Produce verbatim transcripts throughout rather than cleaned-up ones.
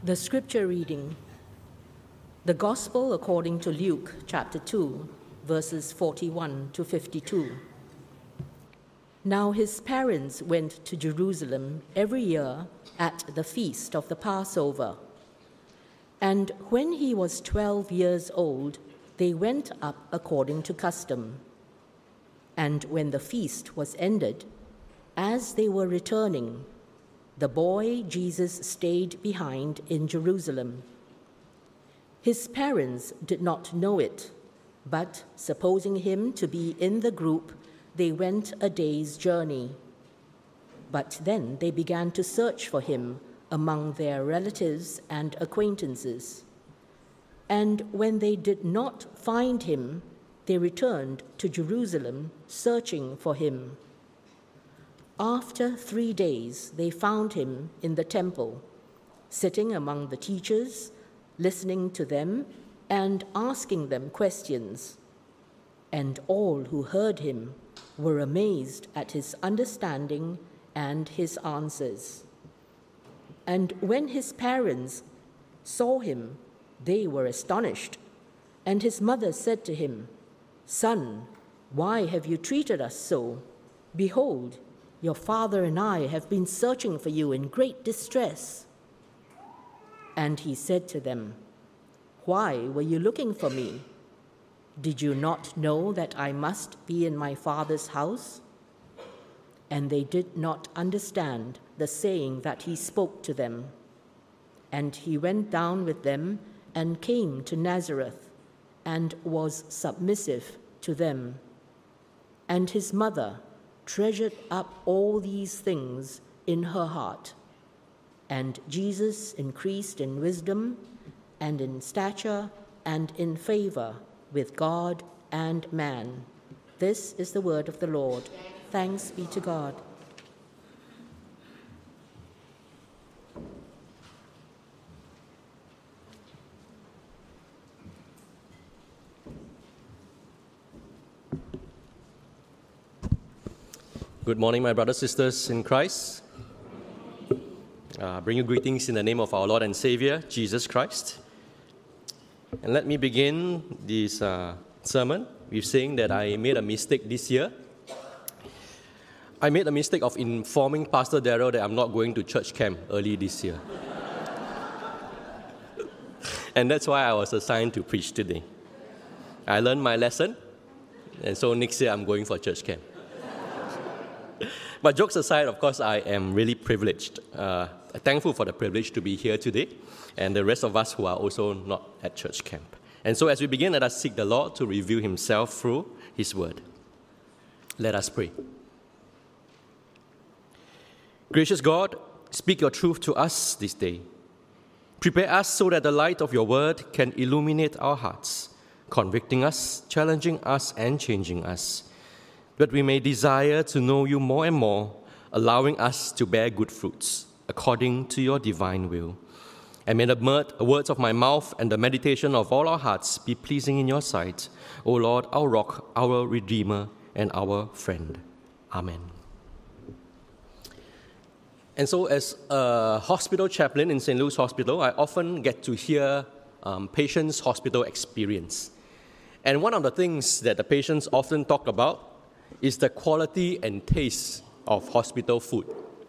The scripture reading, the Gospel according to Luke chapter two, verses forty-one to fifty-two. Now his parents went to Jerusalem every year at the feast of the Passover. And when he was twelve years old, they went up according to custom. And when the feast was ended, as they were returning, the boy Jesus stayed behind in Jerusalem. His parents did not know it, but supposing him to be in the group, they went a day's journey. But then they began to search for him among their relatives and acquaintances. And when they did not find him, they returned to Jerusalem, searching for him. After three days, they found him in the temple, sitting among the teachers, listening to them and asking them questions. And all who heard him were amazed at his understanding and his answers. And when his parents saw him, they were astonished. And his mother said to him, "Son, why have you treated us so? Behold, your father and I have been searching for you in great distress." And he said to them, "Why were you looking for me? Did you not know that I must be in my father's house?" And they did not understand the saying that he spoke to them. And he went down with them and came to Nazareth and was submissive to them. And his mother treasured up all these things in her heart. And Jesus increased in wisdom and in stature and in favor with God and man. This is the word of the Lord. Thanks be to God. Good morning, my brothers and sisters in Christ. Uh, bring you greetings in the name of our Lord and Savior, Jesus Christ. And let me begin this uh, sermon with saying that I made a mistake this year. I made a mistake of informing Pastor Darrell that I'm not going to church camp early this year. And that's why I was assigned to preach today. I learned my lesson, and so next year I'm going for church camp. But jokes aside, of course, I am really privileged, uh, thankful for the privilege to be here today, and the rest of us who are also not at church camp. And so as we begin, let us seek the Lord to reveal himself through his word. Let us pray. Gracious God, speak your truth to us this day. Prepare us so that the light of your word can illuminate our hearts, convicting us, challenging us, and changing us, that we may desire to know you more and more, allowing us to bear good fruits according to your divine will. And may the words of my mouth and the meditation of all our hearts be pleasing in your sight, O Lord, our rock, our redeemer, and our friend. Amen. And so as a hospital chaplain in Saint Luke's Hospital, I often get to hear um, patients' hospital experience. And one of the things that the patients often talk about is the quality and taste of hospital food.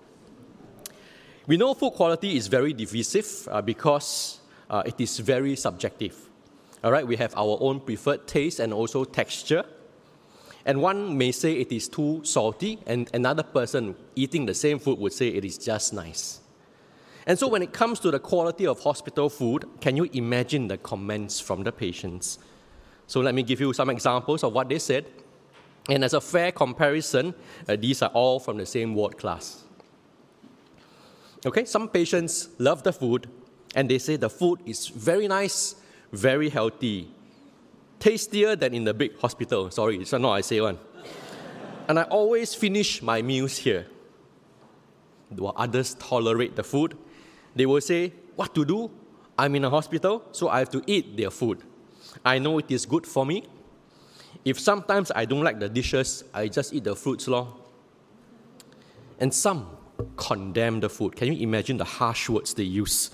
We know food quality is very divisive uh, because uh, it is very subjective. All right, we have our own preferred taste and also texture. And one may say it is too salty, and another person eating the same food would say it is just nice. And so when it comes to the quality of hospital food, can you imagine the comments from the patients? So let me give you some examples of what they said. And as a fair comparison, uh, these are all from the same ward class. Okay, some patients love the food, and they say the food is very nice, very healthy, tastier than in the big hospital. Sorry, it's not I say one. And I always finish my meals here. While others tolerate the food, they will say, what to do? I'm in a hospital, so I have to eat their food. I know it is good for me. If sometimes I don't like the dishes, I just eat the fruits lor. And some condemn the food. Can you imagine the harsh words they use?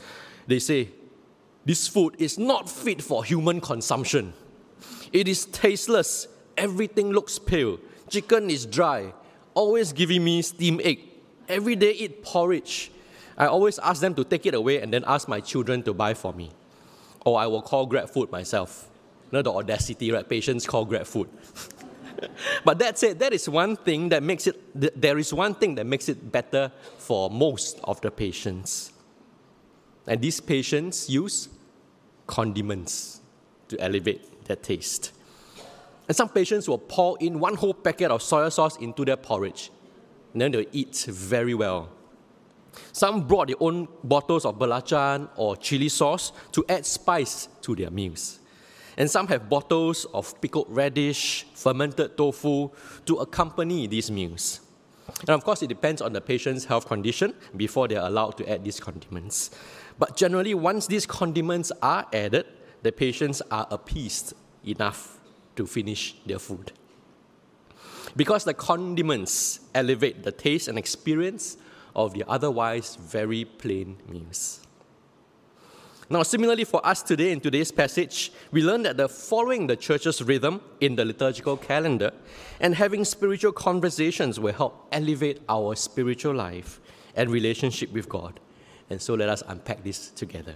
They say, this food is not fit for human consumption. It is tasteless. Everything looks pale. Chicken is dry. Always giving me steamed egg. Every day eat porridge. I always ask them to take it away and then ask my children to buy for me. Or I will call Grab food myself. You know the audacity, right? Patients call Grab food. But that said, that is one thing that makes it, there is one thing that makes it better for most of the patients. And these patients use condiments to elevate their taste. And some patients will pour in one whole packet of soy sauce into their porridge. And then they'll eat very well. Some brought their own bottles of belacan or chili sauce to add spice to their meals. And some have bottles of pickled radish, fermented tofu to accompany these meals. And of course, it depends on the patient's health condition before they are allowed to add these condiments. But generally, once these condiments are added, the patients are appeased enough to finish their food. Because the condiments elevate the taste and experience of the otherwise very plain meals. Now, similarly for us today in today's passage, we learn that the following the church's rhythm in the liturgical calendar and having spiritual conversations will help elevate our spiritual life and relationship with God. And so let us unpack this together.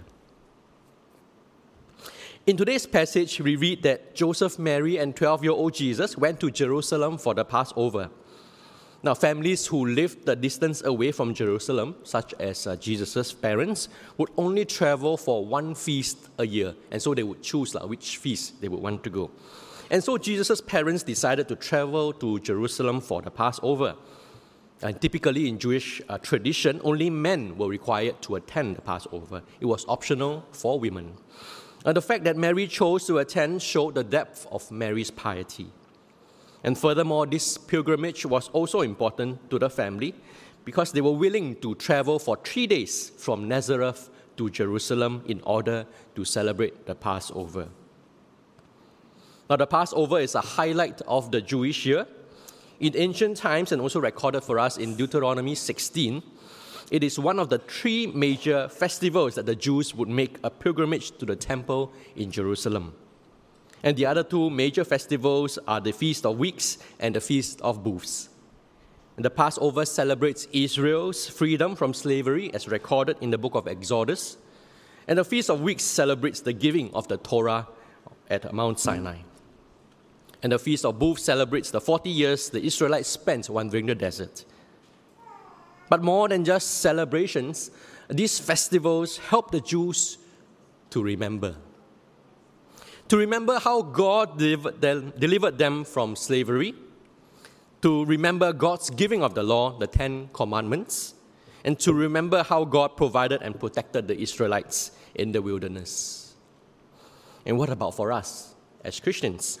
In today's passage, we read that Joseph, Mary, and twelve-year-old Jesus went to Jerusalem for the Passover. Now, families who lived the distance away from Jerusalem, such as uh, Jesus' parents, would only travel for one feast a year. And so they would choose like, which feast they would want to go. And so Jesus' parents decided to travel to Jerusalem for the Passover. And typically in Jewish uh, tradition, only men were required to attend the Passover. It was optional for women. And the fact that Mary chose to attend showed the depth of Mary's piety. And furthermore, this pilgrimage was also important to the family because they were willing to travel for three days from Nazareth to Jerusalem in order to celebrate the Passover. Now, the Passover is a highlight of the Jewish year. In ancient times, and also recorded for us in Deuteronomy sixteen, it is one of the three major festivals that the Jews would make a pilgrimage to the temple in Jerusalem. And the other two major festivals are the Feast of Weeks and the Feast of Booths. And the Passover celebrates Israel's freedom from slavery as recorded in the book of Exodus. And the Feast of Weeks celebrates the giving of the Torah at Mount Sinai. And the Feast of Booths celebrates the forty years the Israelites spent wandering the desert. But more than just celebrations, these festivals help the Jews to remember. To remember how God delivered them, delivered them from slavery, to remember God's giving of the law, the Ten Commandments, and to remember how God provided and protected the Israelites in the wilderness. And what about for us as Christians?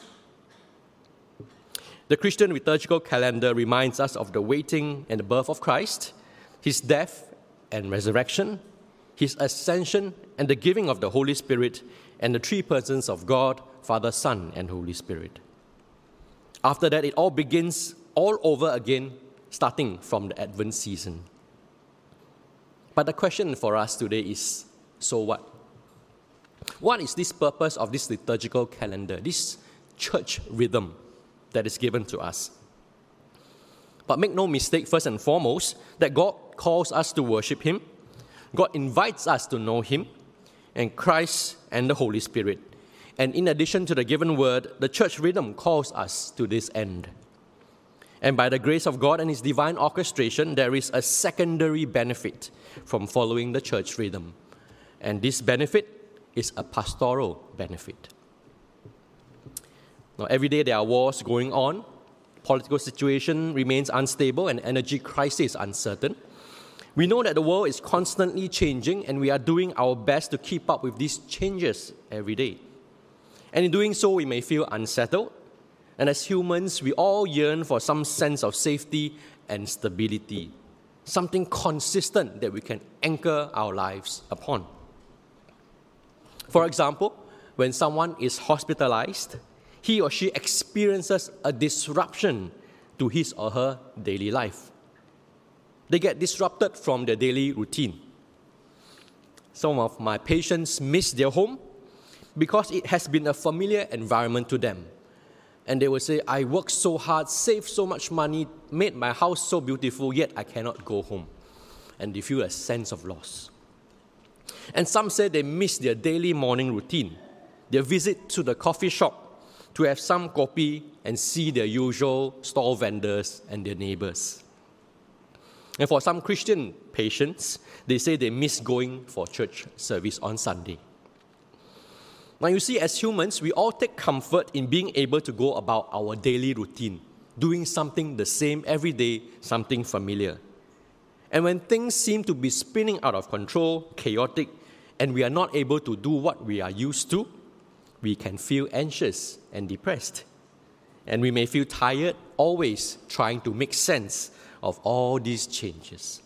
The Christian liturgical calendar reminds us of the waiting and the birth of Christ, His death and resurrection, His ascension and the giving of the Holy Spirit, and the three persons of God, Father, Son, and Holy Spirit. After that, it all begins all over again, starting from the Advent season. But the question for us today is, so what? What is this purpose of this liturgical calendar, this church rhythm that is given to us? But make no mistake, first and foremost, that God calls us to worship Him, God invites us to know Him, and Christ and the Holy Spirit. And in addition to the given word, the church rhythm calls us to this end. And by the grace of God and His divine orchestration, there is a secondary benefit from following the church rhythm. And this benefit is a pastoral benefit. Now, every day there are wars going on, political situation remains unstable, and energy crisis uncertain. We know that the world is constantly changing, and we are doing our best to keep up with these changes every day. And in doing so, we may feel unsettled. And as humans, we all yearn for some sense of safety and stability, something consistent that we can anchor our lives upon. For example, when someone is hospitalized, he or she experiences a disruption to his or her daily life. They get disrupted from their daily routine. Some of my patients miss their home because it has been a familiar environment to them. And they will say, I worked so hard, saved so much money, made my house so beautiful, yet I cannot go home. And they feel a sense of loss. And some say they miss their daily morning routine, their visit to the coffee shop to have some kopi and see their usual stall vendors and their neighbors. And for some Christian patients, they say they miss going for church service on Sunday. Now you see, as humans, we all take comfort in being able to go about our daily routine, doing something the same every day, something familiar. And when things seem to be spinning out of control, chaotic, and we are not able to do what we are used to, we can feel anxious and depressed. And we may feel tired, always trying to make sense of all these changes.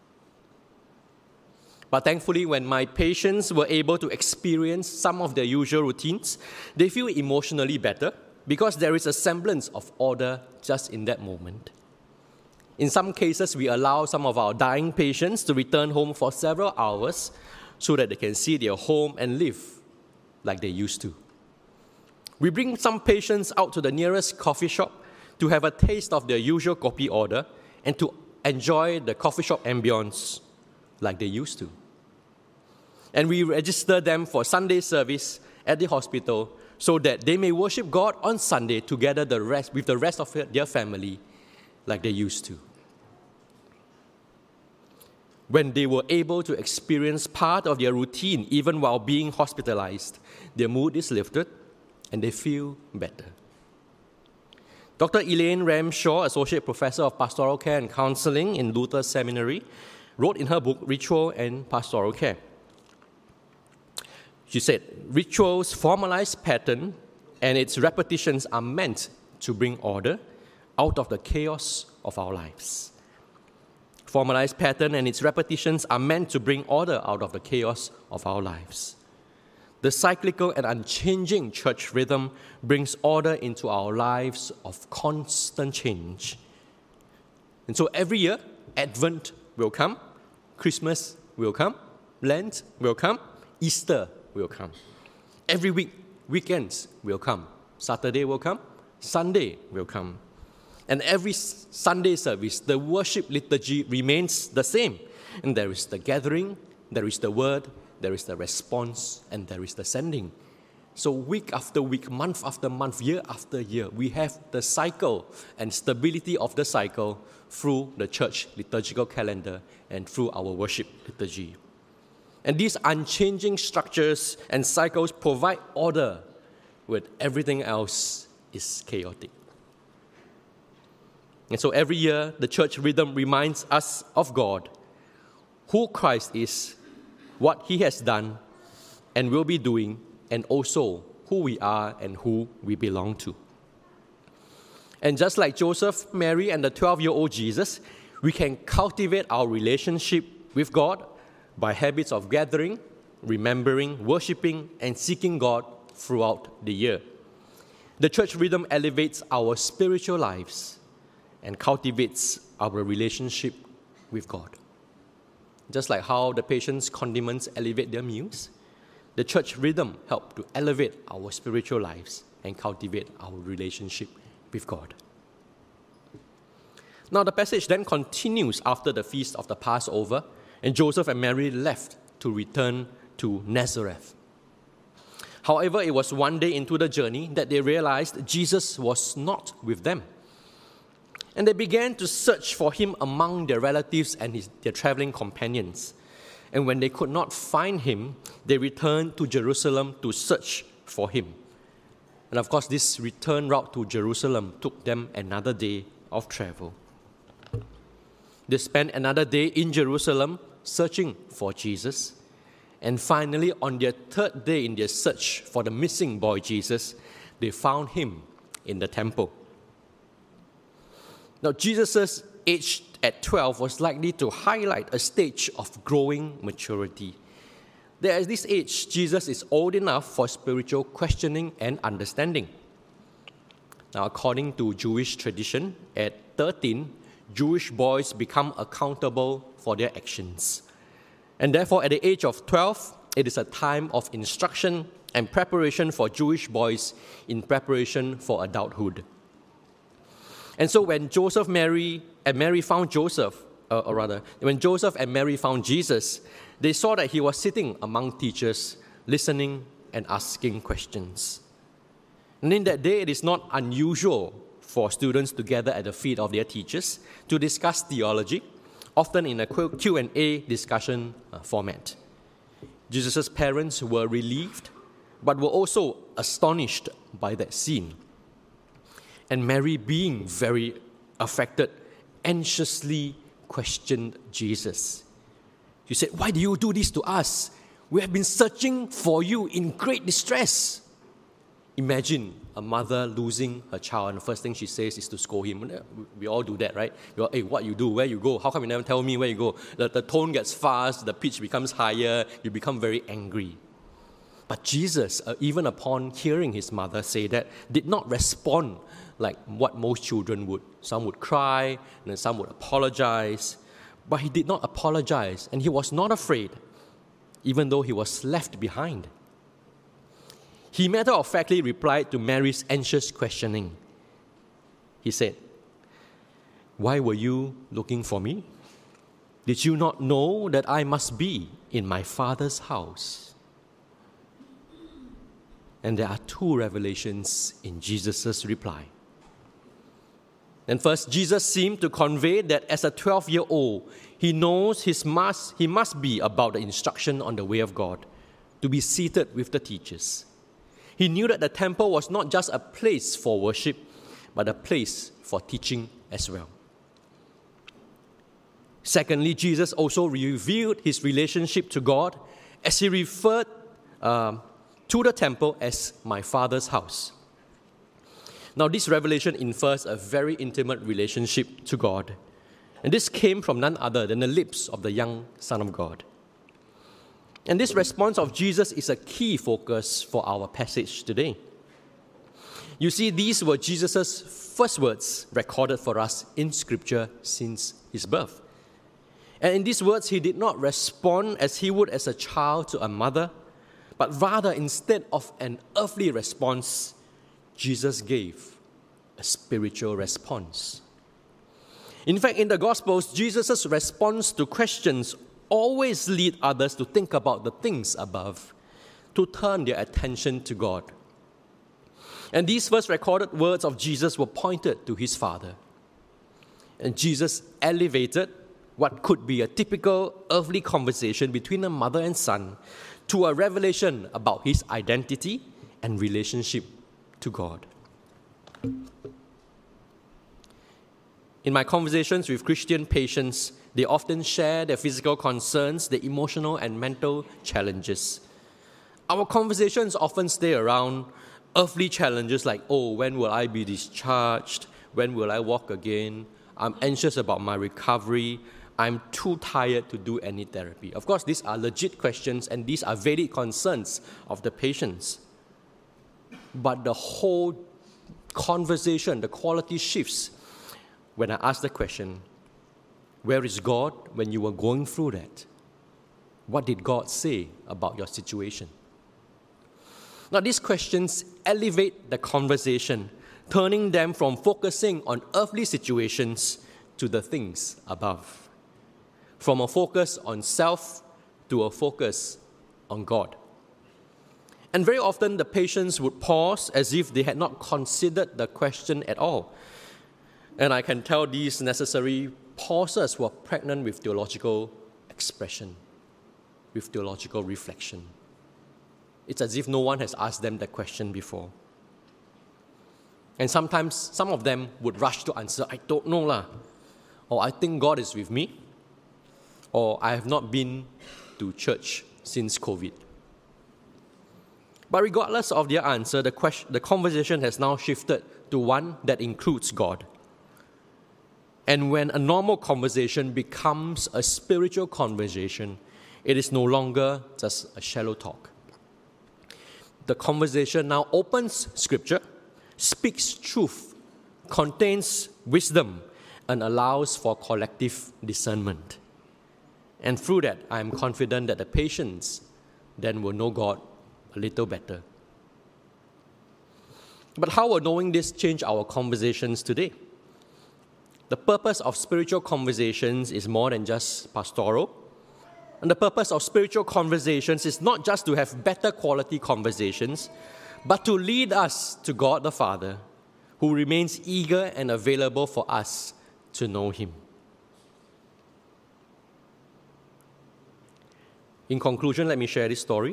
But thankfully, when my patients were able to experience some of their usual routines, they feel emotionally better because there is a semblance of order just in that moment. In some cases, we allow some of our dying patients to return home for several hours so that they can see their home and live like they used to. We bring some patients out to the nearest coffee shop to have a taste of their usual kopi order and to enjoy the coffee shop ambience like they used to. And we register them for Sunday service at the hospital so that they may worship God on Sunday together the rest, with the rest of their family like they used to. When they were able to experience part of their routine even while being hospitalized, their mood is lifted and they feel better. Doctor Elaine Ramshaw, Associate Professor of Pastoral Care and Counseling in Luther Seminary, wrote in her book, Ritual and Pastoral Care. She said, rituals formalize pattern and its repetitions are meant to bring order out of the chaos of our lives. Formalized pattern and its repetitions are meant to bring order out of the chaos of our lives. The cyclical and unchanging church rhythm brings order into our lives of constant change. And so every year, Advent will come, Christmas will come, Lent will come, Easter will come. Every week, weekends will come. Saturday will come, Sunday will come. And every Sunday service, the worship liturgy remains the same. And there is the gathering, there is the word, there is the response, and there is the sending. So week after week, month after month, year after year, we have the cycle and stability of the cycle through the church liturgical calendar and through our worship liturgy. And these unchanging structures and cycles provide order when everything else is chaotic. And so every year, the church rhythm reminds us of God, who Christ is, what He has done and will be doing, and also who we are and who we belong to. And just like Joseph, Mary, and the twelve-year-old Jesus, we can cultivate our relationship with God by habits of gathering, remembering, worshiping, and seeking God throughout the year. The church rhythm elevates our spiritual lives and cultivates our relationship with God. Just like how the patient's condiments elevate their meals, the church rhythm helps to elevate our spiritual lives and cultivate our relationship with God. Now the passage then continues after the feast of the Passover, and Joseph and Mary left to return to Nazareth. However, it was one day into the journey that they realized Jesus was not with them. And they began to search for Him among their relatives and his, their traveling companions. And when they could not find Him, they returned to Jerusalem to search for Him. And of course, this return route to Jerusalem took them another day of travel. They spent another day in Jerusalem searching for Jesus. And finally, on their third day in their search for the missing boy Jesus, they found Him in the temple. Now, Jesus' age at twelve was likely to highlight a stage of growing maturity. That at this age, Jesus is old enough for spiritual questioning and understanding. Now, according to Jewish tradition, at thirteen, Jewish boys become accountable for their actions. And therefore, at the age of twelve, it is a time of instruction and preparation for Jewish boys in preparation for adulthood. And so when Joseph, Mary, and Mary found Joseph, uh, or rather, when Joseph and Mary found Jesus, they saw that he was sitting among teachers, listening and asking questions. And in that day, it is not unusual for students to gather at the feet of their teachers to discuss theology, often in a Q and A discussion uh, format. Jesus' parents were relieved, but were also astonished by that scene. And Mary, being very affected, anxiously questioned Jesus. She said, "Why do you do this to us? We have been searching for you in great distress." Imagine a mother losing her child, and the first thing she says is to scold him. We all do that, right? You're, hey, what you do? Where you go? How come you never tell me where you go? The, the tone gets fast, the pitch becomes higher, you become very angry. But Jesus, uh, even upon hearing his mother say that, did not respond like what most children would. Some would cry, and then some would apologize. But he did not apologize, and he was not afraid, even though he was left behind. He matter-of-factly replied to Mary's anxious questioning. He said, "Why were you looking for me? Did you not know that I must be in my Father's house?" And there are two revelations in Jesus' reply. And first, Jesus seemed to convey that as a twelve-year-old, he knows his must, he must be about the instruction on the way of God, to be seated with the teachers. He knew that the temple was not just a place for worship, but a place for teaching as well. Secondly, Jesus also revealed his relationship to God as he referred um, to the temple as my Father's house. Now, this revelation infers a very intimate relationship to God. And this came from none other than the lips of the young Son of God. And this response of Jesus is a key focus for our passage today. You see, these were Jesus' first words recorded for us in Scripture since his birth. And in these words, he did not respond as he would as a child to a mother, but rather, instead of an earthly response, Jesus gave a spiritual response. In fact, in the Gospels, Jesus' response to questions always lead others to think about the things above, to turn their attention to God. And these first recorded words of Jesus were pointed to his Father. And Jesus elevated what could be a typical earthly conversation between a mother and son to a revelation about his identity and relationship to God. In my conversations with Christian patients, they often share their physical concerns, their emotional and mental challenges. Our conversations often stay around earthly challenges like, oh, when will I be discharged? When will I walk again? I'm anxious about my recovery. I'm too tired to do any therapy. Of course, these are legit questions and these are valid concerns of the patients. But the whole conversation, the quality shifts when I ask the question, where is God when you were going through that? What did God say about your situation? Now, these questions elevate the conversation, turning them from focusing on earthly situations to the things above, from a focus on self to a focus on God. And very often, the patients would pause as if they had not considered the question at all. And I can tell these necessary pauses were pregnant with theological expression, with theological reflection. It's as if no one has asked them that question before. And sometimes some of them would rush to answer, I don't know lah, or I think God is with me, or I have not been to church since COVID. But regardless of their answer, the, question, the conversation has now shifted to one that includes God. And when a normal conversation becomes a spiritual conversation, it is no longer just a shallow talk. The conversation now opens Scripture, speaks truth, contains wisdom, and allows for collective discernment. And through that, I am confident that the patients then will know God a little better. But how will knowing this change our conversations today? The purpose of spiritual conversations is more than just pastoral. And the purpose of spiritual conversations is not just to have better quality conversations, but to lead us to God the Father, who remains eager and available for us to know Him. In conclusion, let me share this story.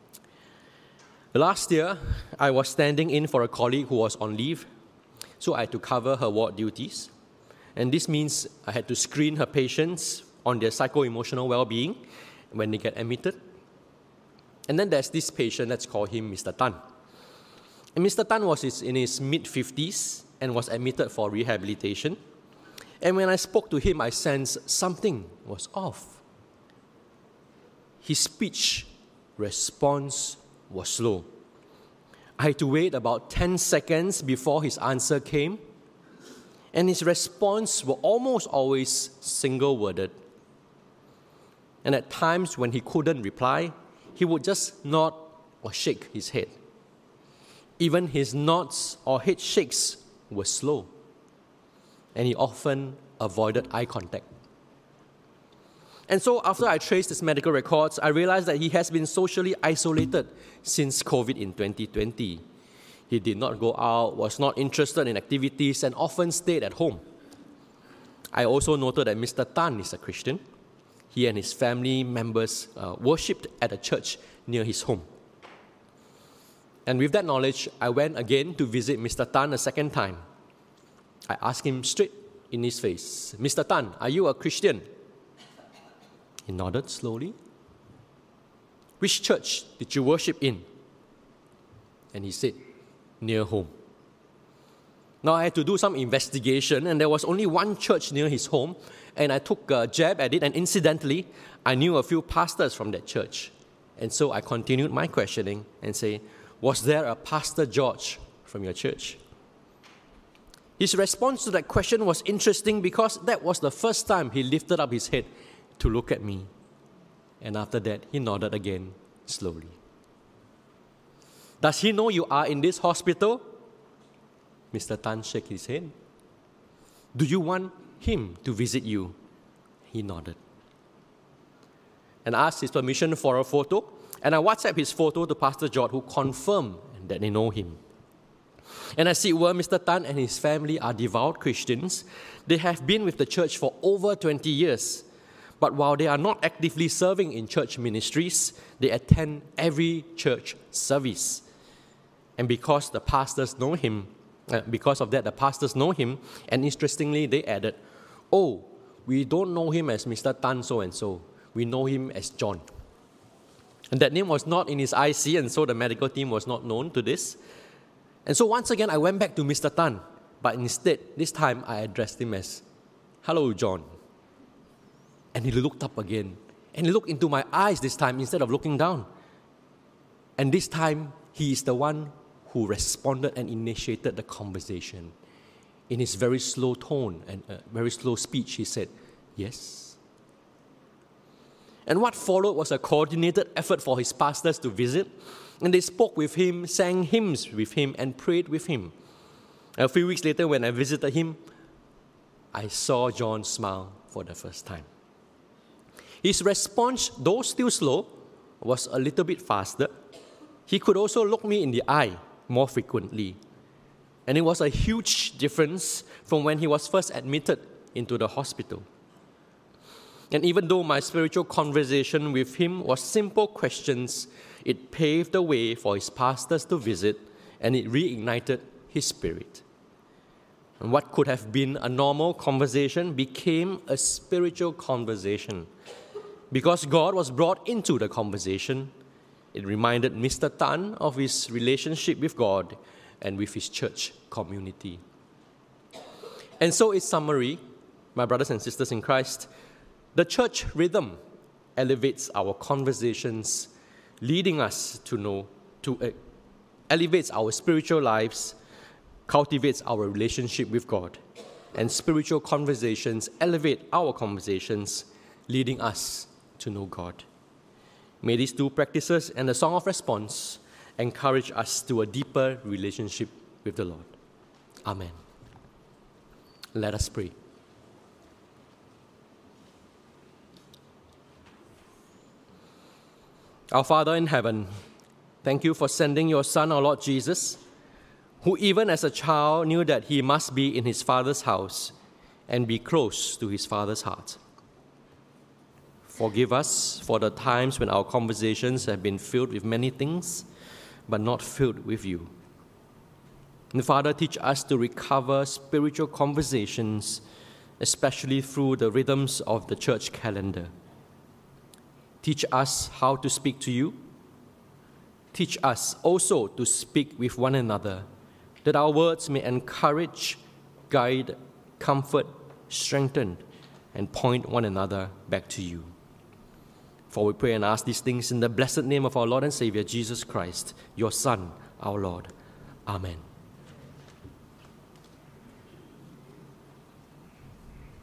Last year, I was standing in for a colleague who was on leave, so I had to cover her ward duties. And this means I had to screen her patients on their psycho-emotional well-being when they get admitted. And then there's this patient, let's call him Mister Tan. And Mister Tan was in his mid-fifties and was admitted for rehabilitation. And when I spoke to him, I sensed something was off. His speech response was slow. I had to wait about ten seconds before his answer came, and his response were almost always single-worded. And at times when he couldn't reply, he would just nod or shake his head. Even his nods or head shakes were slow, and he often avoided eye contact. And so after I traced his medical records, I realized that he has been socially isolated since COVID in twenty twenty. He did not go out, was not interested in activities, and often stayed at home. I also noted that Mister Tan is a Christian. He and his family members uh, worshipped at a church near his home. And with that knowledge, I went again to visit Mister Tan a second time. I asked him straight in his face, "Mister Tan, are you a Christian?" He nodded slowly. "Which church did you worship in?" And he said, "Near home." Now I had to do some investigation, and there was only one church near his home, and I took a jab at it, and incidentally, I knew a few pastors from that church. And so I continued my questioning and say, "Was there a Pastor George from your church?" His response to that question was interesting because that was the first time he lifted up his head to look at me. And after that, he nodded again, slowly. "Does he know you are in this hospital?" Mister Tan shook his head. "Do you want him to visit you?" He nodded. And asked his permission for a photo, and I WhatsApped his photo to Pastor George, who confirmed that they know him. And as it were, Mister Tan and his family are devout Christians. They have been with the church for over twenty years. But while they are not actively serving in church ministries, they attend every church service. And because the pastors know him, uh, because of that, the pastors know him, and interestingly, they added, "Oh, we don't know him as Mister Tan so-and-so. We know him as John." And that name was not in his I C, and so the medical team was not known to this. And so once again, I went back to Mister Tan, but instead, this time, I addressed him as, "Hello, John." And he looked up again, and he looked into my eyes this time instead of looking down. And this time, he is the one who responded and initiated the conversation. In his very slow tone and uh, very slow speech, he said, "Yes." And what followed was a coordinated effort for his pastors to visit, and they spoke with him, sang hymns with him, and prayed with him. A few weeks later, when I visited him, I saw John smile for the first time. His response, though still slow, was a little bit faster. He could also look me in the eye more frequently. And it was a huge difference from when he was first admitted into the hospital. And even though my spiritual conversation with him was simple questions, it paved the way for his pastors to visit, and it reignited his spirit. And what could have been a normal conversation became a spiritual conversation. Because God was brought into the conversation, it reminded Mister Tan of his relationship with God and with his church community. And so, in summary, my brothers and sisters in Christ, the church rhythm elevates our conversations, leading us to know, to uh, elevates our spiritual lives, cultivates our relationship with God, and spiritual conversations elevate our conversations, leading us to know God. May these two practices and the song of response encourage us to a deeper relationship with the Lord. Amen. Let us pray. Our Father in heaven, thank you for sending your Son, our Lord Jesus, who even as a child knew that he must be in his Father's house and be close to his Father's heart. Forgive us for the times when our conversations have been filled with many things, but not filled with you. And Father, teach us to recover spiritual conversations, especially through the rhythms of the church calendar. Teach us how to speak to you. Teach us also to speak with one another, that our words may encourage, guide, comfort, strengthen, and point one another back to you. For we pray and ask these things in the blessed name of our Lord and Savior, Jesus Christ, your Son, our Lord. Amen.